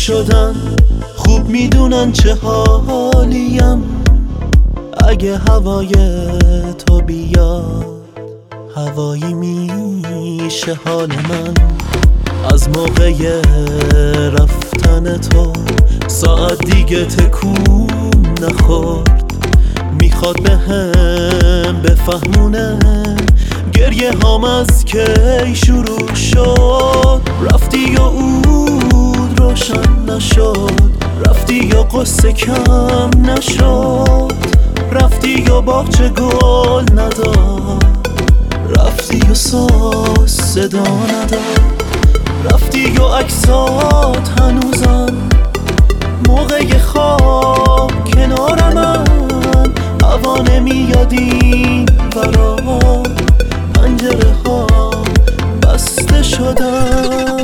شدن خوب میدونن چه حالیم. اگه هوای تو بیاد هوایی میشه حال من. از موقع رفتن تو ساعت دیگه تکون نخورد. میخواد بهم بفهمونه گریه هام از کی شروع شد. رفتی یا عود روشن نشد، رفتی یا قصه کم نشد، رفتی یا باغچه گل نداد، رفتی یا ساز صدا نداد، رفتی یا عکسات هنوزم موقع خواب کنار من. هوا نمیاد این برا، پنجره ها بسته شدن.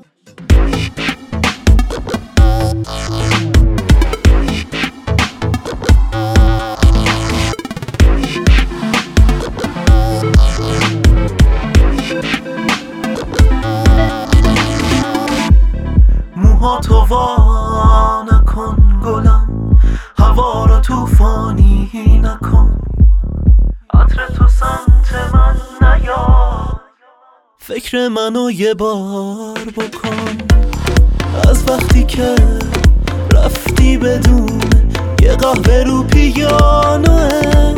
موهاتو وا نکن گلم، هوا رو توفانی نکن، عطر تو سمت من نیاد، فکر منو یه بار بکن. از وقتی که رفتی بدون یه قهوه رو پیانوه،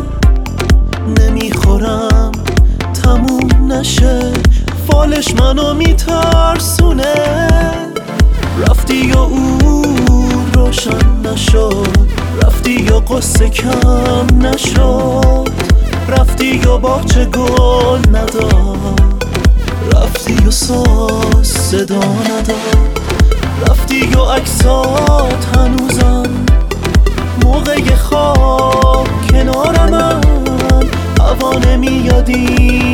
نمیخورم تموم نشه، فالش منو میترسونه. رفتی یا عود روشن نشد، رفتی یا قصه کم نشد، رفتی یا باغچه گل نداد، رفتی یا ساز صدا نداد، رفتی یا عکسات هنوزم موقع خواب کنار من. هوا نمیاد این